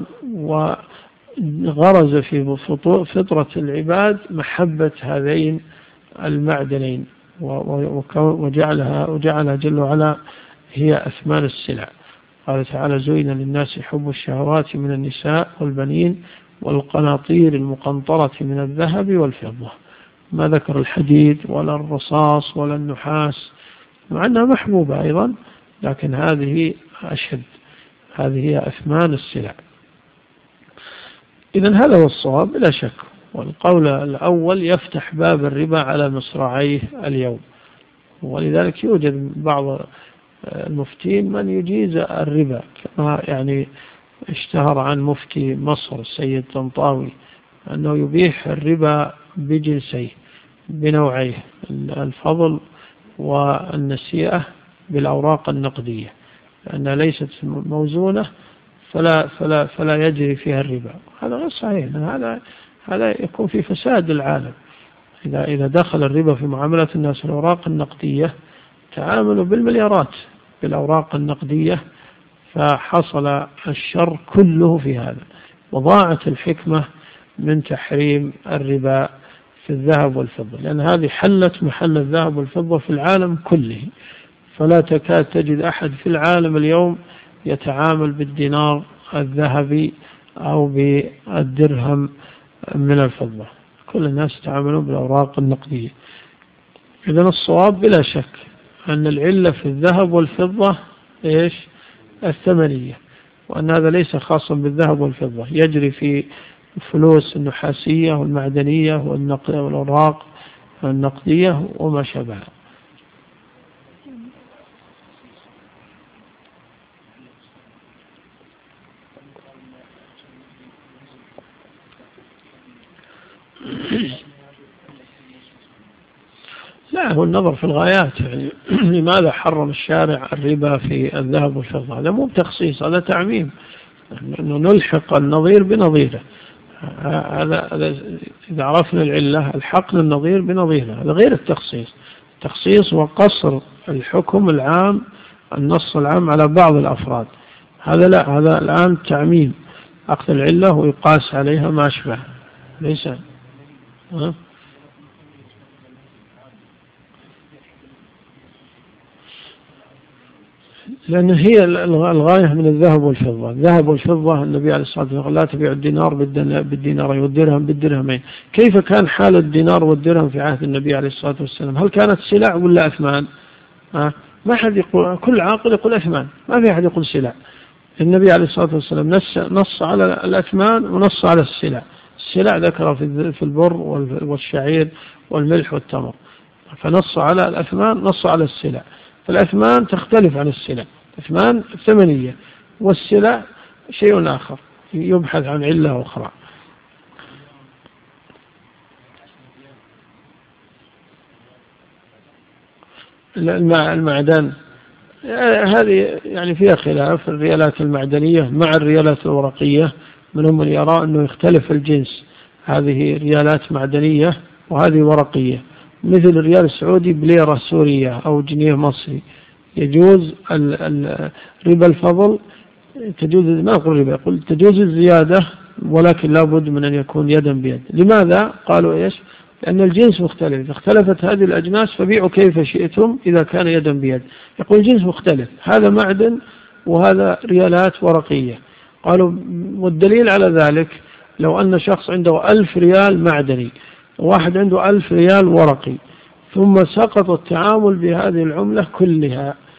وغرز في فطرة العباد محبة هذين المعدنين، وجعلها جل وعلا هي أثمان السلع. قال تعالى: زين للناس حب الشهوات من النساء والبنين والقناطير المقنطرة من الذهب والفضة. ما ذكر الحديد ولا الرصاص ولا النحاس، مع أنها محبوبة أيضا، لكن هذه أشد، هذه هي أثمان السلع. إذن هذا هو الصواب بلا شك. والقول الأول يفتح باب الربا على مصراعيه اليوم، ولذلك يوجد بعض المفتين من يجيز الربا، كما يعني اشتهر عن مفتي مصر السيد طنطاوي أنه يبيح الربا بجنسيه بنوعيه، الفضل والنسيئة بالأوراق النقدية، لأنها ليست موزونة فلا يجري فيها الربا. هذا غير صحيح، هذا يكون في فساد العالم. إذا دخل الربا في معاملة الناس الأوراق النقدية، تعاملوا بالمليارات بالأوراق النقدية، فحصل الشر كله في هذا، وضاعت الحكمة من تحريم الربا في الذهب والفضة، لأن هذه حلت محل الذهب والفضة في العالم كله. فلا تكاد تجد أحد في العالم اليوم يتعامل بالدينار الذهبي أو بالدرهم من الفضة، كل الناس يتعاملون بالأوراق النقدية. إذن الصواب بلا شك أن العلة في الذهب والفضة إيش؟ الثمنية، وأن هذا ليس خاصا بالذهب والفضة، يجري في الفلوس النحاسية والمعدنية والأوراق النقدية وما شابه. لا، هو النظر في الغايات، يعني لماذا حرم الشارع الربا في الذهب والفضة؟ هذا مو بتخصيص، هذا تعميم، أنه نلحق النظير بنظيره. هذا إذا عرفنا العلة الحقنا النظير بنظيره، هذا غير التخصيص. التخصيص وقصر الحكم العام، النص العام على بعض الأفراد. هذا لا، هذا الآن تعميم، أخذ العلة ويقاس عليها ما أشبه، ليس لأن هي الغاية من الذهب والفضة. الذهب والفضة النبي عليه الصلاة والسلام لا تبيع الدينار بالدينارين والدرهم بالدرهمين. كيف كان حال الدينار والدرهم في عهد النبي عليه الصلاة والسلام؟ هل كانت سلع ولا أثمان؟ ما حد يقول، كل عاقل يقول أثمان، ما في أحد يقول سلع. النبي عليه الصلاة والسلام نص على الأثمان ونص على السلع. السلع ذكر في البر والشعير والملح والتمر، فنص على الأثمان، نص على السلع. فالأثمان تختلف عن السلع، الأثمان ثمنية، والسلع شيء آخر يبحث عن علة أخرى. المعدن هذه يعني فيها خلاف، الريالات المعدنية مع الريالات الورقية، منهم من يرى أنه يختلف الجنس، هذه ريالات معدنية وهذه ورقية. مثل الريال السعودي بليرة سورية أو جنيه مصري، يجوز ربا الفضل، تجوز، ما أقول ربا، يقول تجوز الزيادة، ولكن لا بد من أن يكون يدا بيد. لماذا؟ قالوا إيش؟ لأن الجنس مختلف، اختلفت هذه الأجناس فبيعوا كيف شئتم إذا كان يدا بيد. يقول الجنس مختلف، هذا معدن وهذا ريالات ورقية. قالوا والدليل على ذلك لو أن شخص عنده 1000 ريال معدني وواحد عنده 1000 ريال ورقي، ثم سقط التعامل بهذه العملة كلها،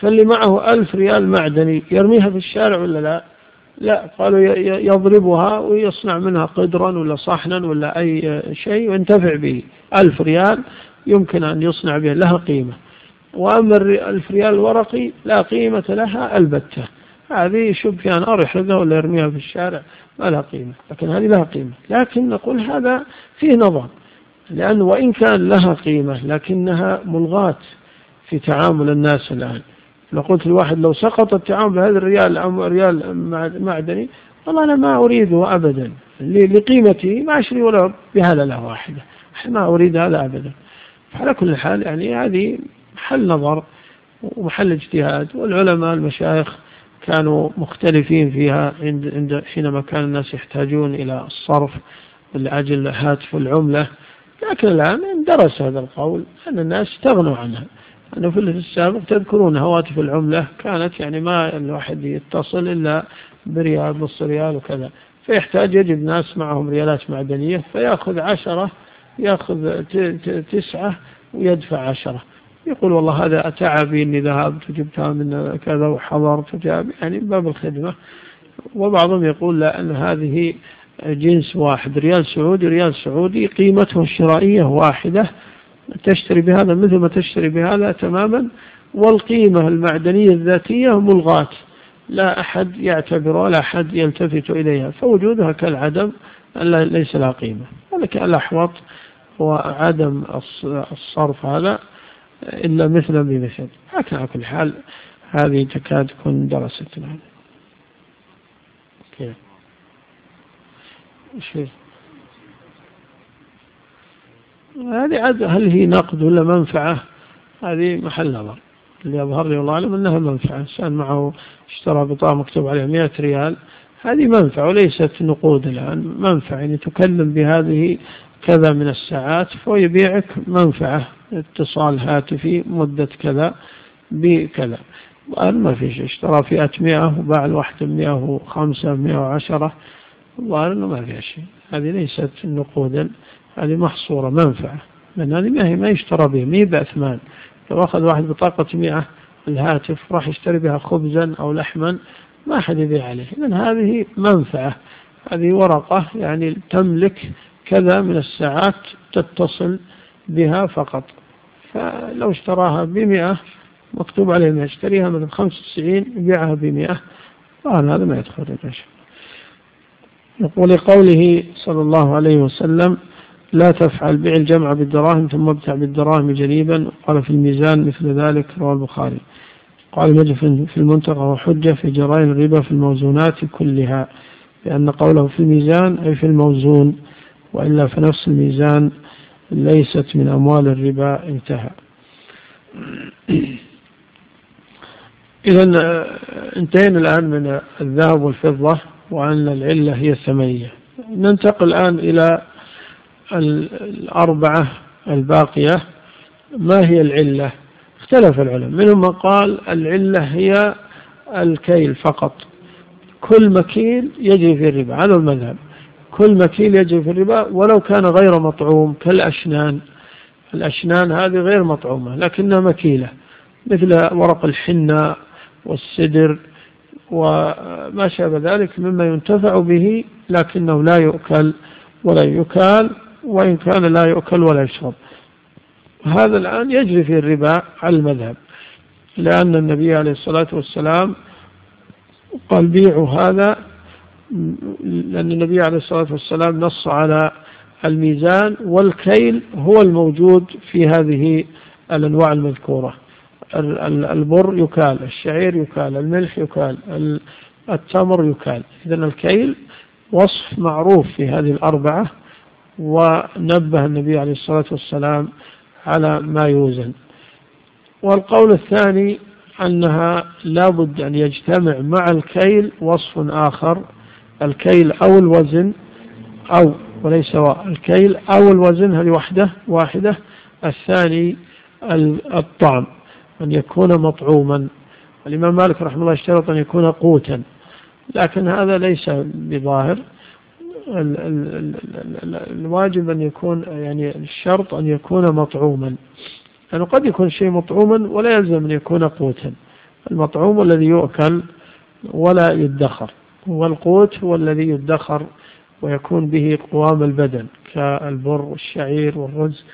فاللي معه 1000 ريال معدني يرميها في الشارع ولا لا؟ لا، قالوا يضربها ويصنع منها قدرا ولا صحنا ولا أي شيء وينتفع به. 1000 ريال يمكن أن يصنع به، لها قيمة. وأما 1000 ريال ورقي لا قيمة لها البتة، هذه شبه أن يحرقها ولا يرميها في الشارع ما لها قيمة، لكن هذه لها قيمة. لكن نقول هذا فيه نظر، لأنه وإن كان لها قيمة لكنها ملغاة في تعامل الناس الآن. لو قلت الواحد لو سقط التعامل بهذا الريال أو ريال معدني، والله أنا ما أريده أبدا، لقيمته ما أشري ولا بهللة واحدة، ما أريد هذا أبدا. فعلى كل حال يعني هذه محل نظر ومحل اجتهاد، والعلماء المشايخ كانوا مختلفين فيها حينما كان الناس يحتاجون إلى الصرف لأجل هاتف العملة. لكن الآن درس هذا القول أن الناس استغنوا عنها، أنه في السابق تذكرون هواتف العملة كانت يعني ما الواحد يتصل إلا بريال نص ريال وكذا، فيحتاج يجد ناس معهم ريالات معدنية فيأخذ 10 يأخذ 9 ويدفع 10، يقول والله هذا أتعبي إني ذهبت وجبتها من كذا وحضرت يعني باب الخدمة. وبعضهم يقول لا، أن هذه جنس واحد، ريال سعودي قيمته الشرائية واحدة، تشتري بهذا مثل ما تشتري بهذا تماما، والقيمة المعدنية الذاتية ملغاة، لا أحد يعتبر ولا أحد يلتفت إليها، فوجودها كالعدم ليس لها قيمة. ولكن الأحوط هو عدم الصرف هذا إلا مثلا بمثل. لكن على كل حال هذه تكاد تكون درست لها. كيف؟ هذه هل هي نقد ولا منفعة؟ هذه محل نظر. اللي يظهر لي والله أعلم أنها منفعة. إنسان معه اشترى بطاقة مكتوب عليها 100 ريال، هذه منفعة وليست نقود الآن، منفعة يعني تكلم بهذه كذا من الساعات فيبيعك منفعة، اتصال هاتفي مدة كذا بكذا. وأنا ما فيش، اشترى فئة 100 وباع الواحدة 105 110، والله أنه ما فيها شيء. هذه ليست نقودا، هذه محصورة منفعة، لأن هذه ما يشترى بها، ما بأثمان. لو أخذ واحد بطاقة 100 الهاتف راح يشتري بها خبزا أو لحما ما أحد يبيع عليه، لأن هذه منفعة، هذه ورقة يعني تملك كذا من الساعات تتصل بها فقط. فلو اشتراها ب100 مكتوب عليه ما يشتريها من 95 يبيعها ب100، هذا ما يدخل الرشا. يقول قوله صلى الله عليه وسلم لا تفعل بيع الجمع بالدراهم ثم ابتع بالدراهم جليبا، قال في الميزان مثل ذلك، رواه البخاري. قال مجد في المنتقى وحجة في جرائم الربا في الموزونات كلها، لأن قوله في الميزان أي في الموزون، وإلا فنفس الميزان ليست من أموال الربا. انتهى. إذن انتهينا الآن من الذهب والفضة وأن العلة هي الثمنية. ننتقل الآن إلى الأربعة الباقية. ما هي العلة؟ اختلف العلماء، منهم من قال العلة هي الكيل فقط، كل مكيل يجري في الربا، هذا المذهب، كل مكيل يجري في الربا ولو كان غير مطعوم، كالأشنان. الأشنان هذه غير مطعومة لكنها مكيلة، مثل ورق الحنة والسدر وما شابه ذلك مما ينتفع به لكنه لا يؤكل ولا يكال، وإن كان لا يؤكل ولا يشرب. هذا الآن يجري في الربا على المذهب، لأن النبي عليه الصلاة والسلام قال بيعوا هذا، لأن النبي عليه الصلاة والسلام نص على الميزان والكيل هو الموجود في هذه الأنواع المذكورة. البر يكال، الشعير يكال، الملح يكال، التمر يكال. إذن الكيل وصف معروف في هذه الأربعة، ونبه النبي عليه الصلاة والسلام على ما يوزن. والقول الثاني أنها لابد أن يجتمع مع الكيل وصف آخر، الكيل أو الوزن، أو وليس سواء، الكيل أو الوزن هذه واحدة. الثاني الطعم، أن يكون مطعوما. الإمام مالك رحمه الله اشترط أن يكون قوتا، لكن هذا ليس بظاهر. الواجب أن يكون يعني الشرط أن يكون مطعوما، لأنه قد يكون شيء مطعوما ولا يلزم أن يكون قوتا، المطعوم الذي يؤكل ولا يدخر، والقوت هو الذي يدخر ويكون به قوام البدن كالبر والشعير والرز.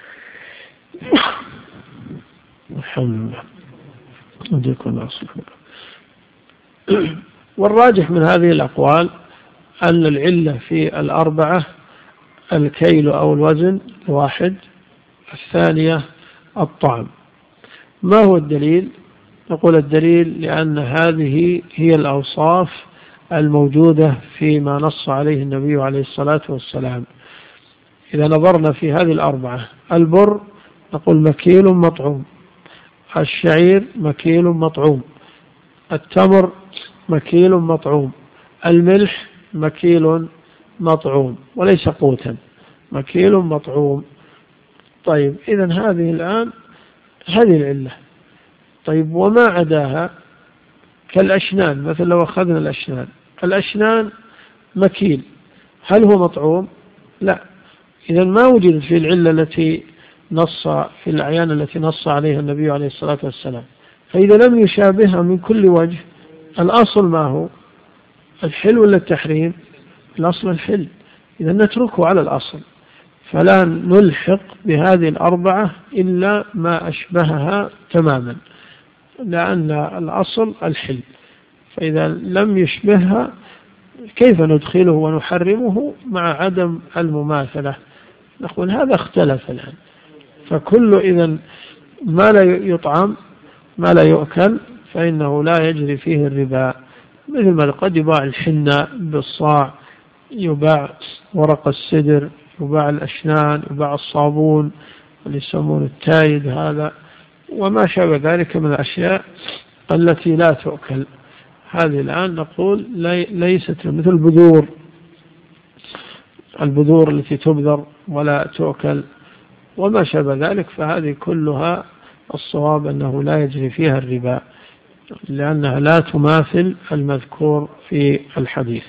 الحمد لله. والراجح من هذه الأقوال أن العلة في الأربعة الكيل أو الوزن واحد، الثانية الطعم. ما هو الدليل؟ نقول الدليل لأن هذه هي الأوصاف الموجودة فيما نص عليه النبي عليه الصلاة والسلام. إذا نظرنا في هذه الأربعة، البر نقول مكيل مطعوم، الشعير مكيل مطعوم، التمر مكيل مطعوم، الملح مكيل مطعوم وليس قوتا، مكيل مطعوم. طيب إذا هذه الآن هذه العلة. طيب وما عداها كالأشنان، مثل لو أخذنا الأشنان مكيل، هل هو مطعوم؟ لا. إذا ما وجدت في العلة التي نص في الأعيان التي نص عليها النبي عليه الصلاة والسلام. فإذا لم يشابهها من كل وجه، الأصل ما هو؟ الحل ولا التحريم؟ الأصل الحل. إذا نتركه على الأصل، فلا نلحق بهذه الأربعة إلا ما أشبهها تماما، لأن الأصل الحل. فإذا لم يشبهها كيف ندخله ونحرمه مع عدم المماثلة؟ نقول هذا اختلف الآن. فكل إذا ما لا يطعم ما لا يؤكل فإنه لا يجري فيه الربا، مثل ما قد يباع الحنة بالصاع، يباع ورق السدر، يباع الأشنان، يباع الصابون اللي يسمونه التايد هذا، وما شابه ذلك من الأشياء التي لا تؤكل. هذه الآن نقول ليست مثل البذور التي تبذر ولا تؤكل وما شابه ذلك، فهذه كلها الصواب أنه لا يجري فيها الربا، لأنها لا تماثل المذكور في الحديث.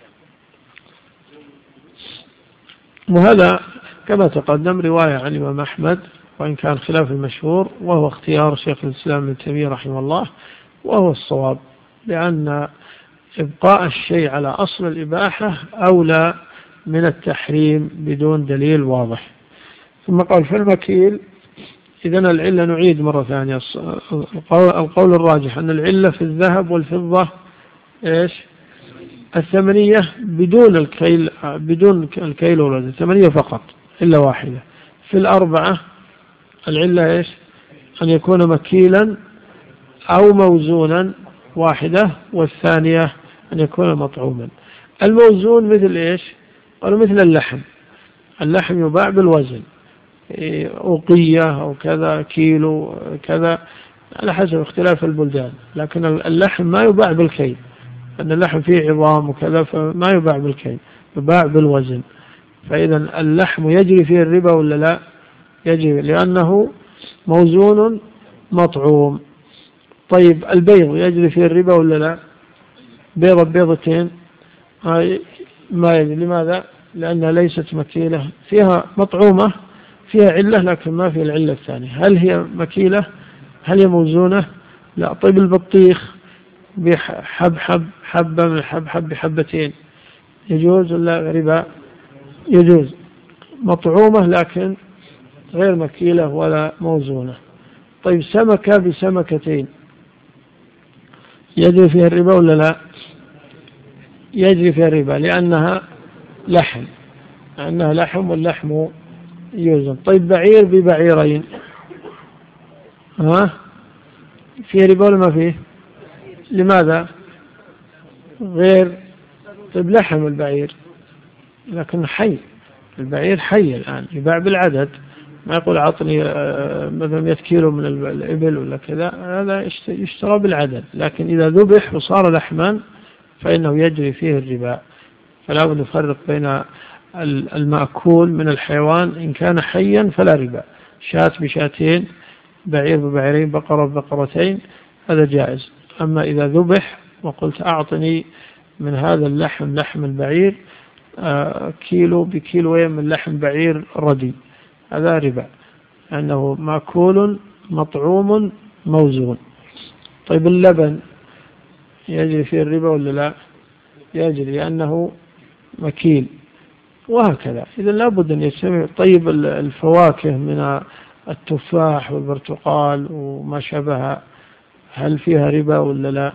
وهذا كما تقدم رواية عن الإمام أحمد، وإن كان خلاف المشهور، وهو اختيار شيخ الإسلام ابن تيمية رحمه الله، وهو الصواب، لأن إبقاء الشيء على أصل الإباحة أولى من التحريم بدون دليل واضح. ثم قال في المكيل، إذن العلة نعيد مرة ثانية، القول الراجح أن العلة في الذهب والفضة إيش؟ الثمنية بدون الكيل والوزن، ثمنية فقط إلا واحدة. في الأربعة العلة إيش؟ أن يكون مكيلا أو موزونا واحدة، والثانية أن يكون مطعوما. الموزون مثل إيش؟ قالوا مثل اللحم يباع بالوزن، أوقية أو كذا، كيلو كذا، على حسب اختلاف البلدان. لكن اللحم ما يباع بالكيل، أن اللحم فيه عظام وكذا، فما يباع بالكيل، يباع بالوزن. فإذا اللحم يجري فيه الربا ولا لا؟ يجري، لأنه موزون مطعوم. طيب البيض يجري فيه الربا ولا لا؟ بيضتين ما يجري. لماذا؟ لأنها ليست مكيلة، فيها مطعومة، فيها علة لكن ما فيها العلة الثانية. هل هي مكيلة؟ هل هي موزونة؟ لا. طيب البطيخ حبة من الحبحب بحبتين، يجوز ولا ربا؟ يجوز، مطعومة لكن غير مكيلة ولا موزونة. طيب سمكة بسمكتين يجري فيها الربا ولا لا؟ يجري فيها الربا، لأنها لحم واللحم يوزن. طيب بعير ببعيرين فيه ربا ولا ما فيه؟ لماذا؟ غير. طيب لحم البعير لكن حي، البعير حي الآن يباع بالعدد، ما يقول عطني مثلا 100 كيلو من الإبل ولا كذا، هذا يشترى بالعدد. لكن إذا ذبح وصار لحما فإنه يجري فيه الربا. فلا بد نفرق بين المأكول من الحيوان، إن كان حيا فلا ربا، شاة بشاتين، بعير ببعيرين، بقرة ببقرتين، هذا جائز. أما إذا ذبح وقلت أعطني من هذا اللحم، لحم البعير كيلو بكيلوين من لحم بعير ردي، هذا ربا، لأنه مأكول مطعوم موزون. طيب اللبن يجري فيه الربا ولا لا؟ يجري لأنه مكيل، وهكذا. إذا لابد أن يجتمع. طيب الفواكه من التفاح والبرتقال وما شابه، هل فيها ربا ولا لا؟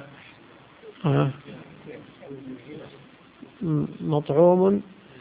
مطعوم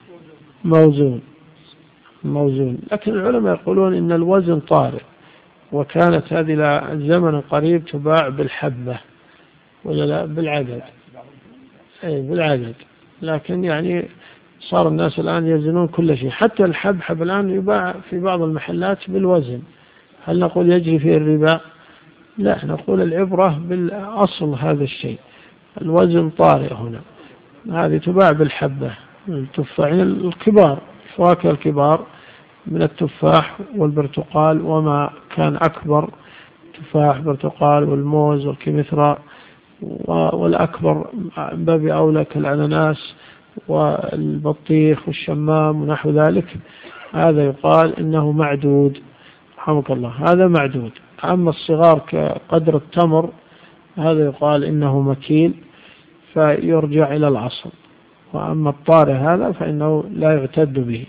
موزون. لكن العلماء يقولون إن الوزن طارئ، وكانت هذه الزمن القريب تباع بالحبة ولا لا؟ بالعدد. أي بالعدد. لكن يعني صار الناس الآن يزنون كل شيء، حتى الحبحب الآن يباع في بعض المحلات بالوزن. هل نقول يجري فيه الربا؟ لا، نقول العبرة بالأصل هذا الشيء. الوزن طارئ هنا. هذه تباع بالحبة. التفاح الكبار، الفواكه الكبار من التفاح والبرتقال وما كان أكبر، تفاح برتقال والموز والكمثرى، والأكبر باب أولى كالأناناس والبطيخ والشمام ونحو ذلك، هذا يقال إنه معدود، رحمك الله، هذا معدود. أما الصغار كقدر التمر هذا يقال إنه مكيل فيرجع إلى الأصل. وأما الطارئ هذا فإنه لا يعتد به.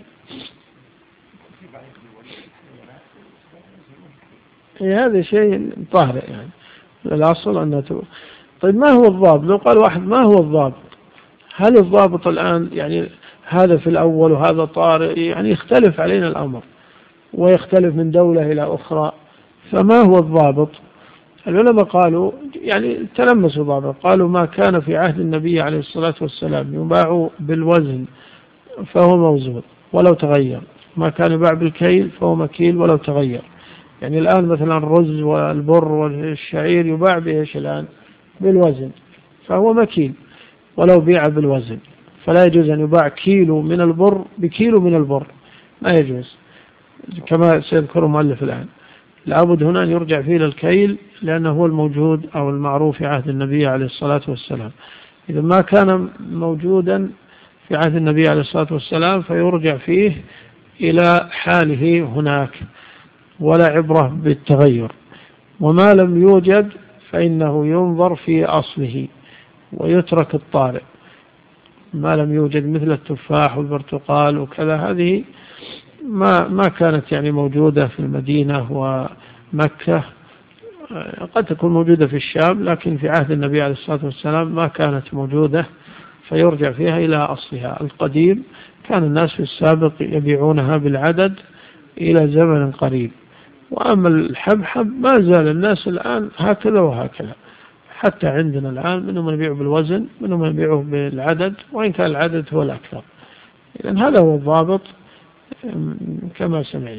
هذا شيء طارئ يعني الأصل أنه طيب ما هو الضابط؟ لو قال واحد ما هو الضابط؟ هل الضابط الآن يعني هذا في الأول وهذا طارئ؟ يعني يختلف علينا الأمر ويختلف من دولة إلى أخرى، فما هو الضابط؟ العلماء قالوا يعني تلمسوا ضابط، قالوا ما كان في عهد النبي عليه الصلاة والسلام يباع بالوزن فهو موزون ولو تغير، ما كان يباع بالكيل فهو مكيل ولو تغير. يعني الآن مثلا الرز والبر والشعير يباع بإيش الآن؟ بالوزن، فهو مكيل ولو بيع بالوزن. فلا يجوز أن يباع كيلو من البر بكيلو من البر، ما يجوز، كما سيذكر المؤلف الآن. لابد هنا أن يرجع فيه للكيل لأنه هو الموجود أو المعروف في عهد النبي عليه الصلاة والسلام. إذا ما كان موجودا في عهد النبي عليه الصلاة والسلام فيرجع فيه إلى حاله هناك، ولا عبرة بالتغير. وما لم يوجد فإنه ينظر في أصله ويترك الطارئ. ما لم يوجد مثل التفاح والبرتقال وكذا، هذه ما كانت يعني موجودة في المدينة ومكة، قد تكون موجودة في الشام، لكن في عهد النبي عليه الصلاة والسلام ما كانت موجودة، فيرجع فيها إلى أصلها القديم. كان الناس في السابق يبيعونها بالعدد إلى زمن قريب. وأما الحبحب ما زال الناس الآن هكذا وهكذا، حتى عندنا الآن منهم يبيع بالوزن منهم يبيعه بالعدد، وإن كان العدد هو الأكثر. إذن هذا هو الضابط كما سمعنا.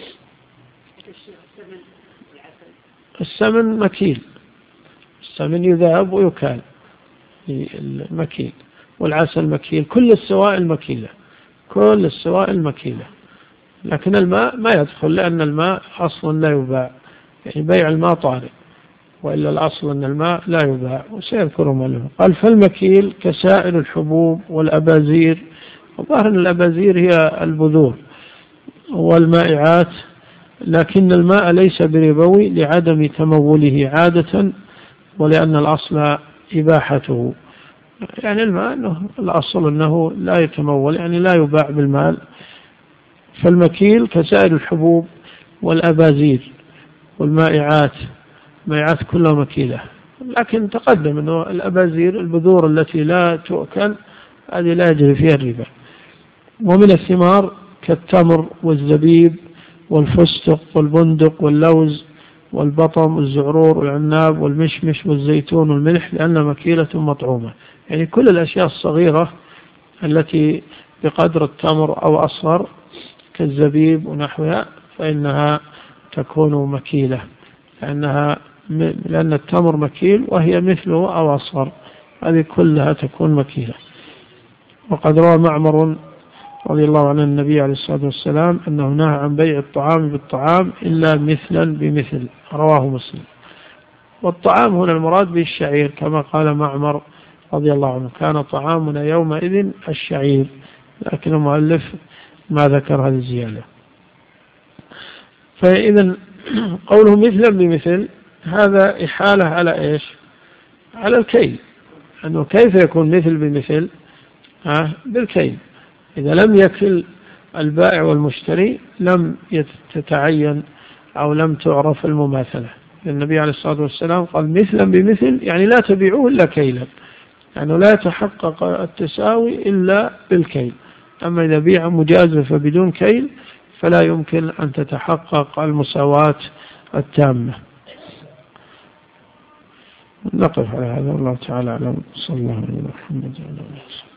السمن مكيل، السمن يذهب ويكال المكيل، والعسل مكيل، كل السوائل مكيلة، كل السوائل مكيلة. لكن الماء ما يدخل لأن الماء أصلا لا يباع، يعني بيع الماء طارئ، وإلا الأصل أن الماء لا يباع. وسيذكر مؤلف قال فالمكيل كسائر الحبوب والأبازير. الظاهر أن الأبازير هي البذور والمائعات، لكن الماء ليس بربوي لعدم تموله عادة، ولأن الأصل إباحته. يعني الماء أنه الأصل أنه لا يتمول، يعني لا يباع بالمال. فالمكيل كسائر الحبوب والأبازير والمائعات، مائعات كلها مكيلة. لكن تقدم أنه الأبازير البذور التي لا تؤكل هذه لا يجري فيها الربا. ومن الثمار كالتمر والزبيب والفستق والبندق واللوز والبطم والزعرور والعناب والمشمش والزيتون والملح، لأنها مكيلة مطعومة. يعني كل الأشياء الصغيرة التي بقدر التمر أو أصغر كالزبيب ونحوها فإنها تكون مكيلة، لأن التمر مكيل وهي مثله أو أصغر، هذه كلها تكون مكيلة. وقد روى معمر رضي الله عنه النبي عليه الصلاة والسلام أنه نهى عن بيع الطعام بالطعام إلا مثلا بمثل، رواه مسلم. والطعام هنا المراد به الشعير، كما قال معمر رضي الله عنه كان طعامنا يومئذ الشعير، لكن المؤلف ما ذكر هذه الزيادة. فإذا قوله مثلا بمثل هذا إحالة على إيش؟ على الكيل، أنه كيف يكون مثل بمثل؟ بالكيل. إذا لم يكل البائع والمشتري لم تتعين أو لم تعرف المماثلة. النبي عليه الصلاة والسلام قال مثلا بمثل، يعني لا تبيعوه إلا كيلا، يعني لا يتحقق التساوي إلا بالكيل. أما إذا بيع مجازفة بدون كيل فلا يمكن أن تتحقق المساواة التامة. نقف على هذا، الله تعالى أعلم. صلى الله عليه وسلم.